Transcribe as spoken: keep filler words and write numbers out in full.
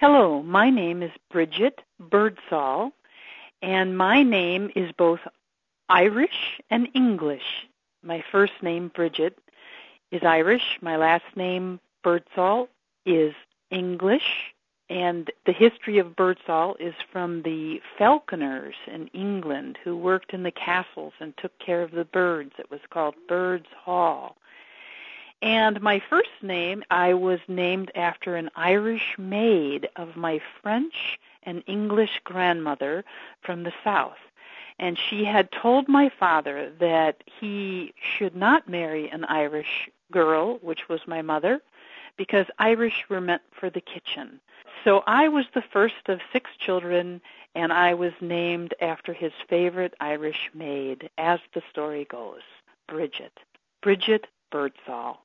Hello, my name is Bridget Birdsall, and my name is both Irish and English. My first name, Bridget, is Irish. My last name, Birdsall, is English. And the history of Birdsall is from the falconers in England who worked in the castles and took care of the birds. It was called Birds Hall. And my first name, I was named after an Irish maid of my French and English grandmother from the South. And she had told my father that he should not marry an Irish girl, which was my mother, because Irish were meant for the kitchen. So I was the first of six children, and I was named after his favorite Irish maid, as the story goes, Bridget. Bridget Birdsall.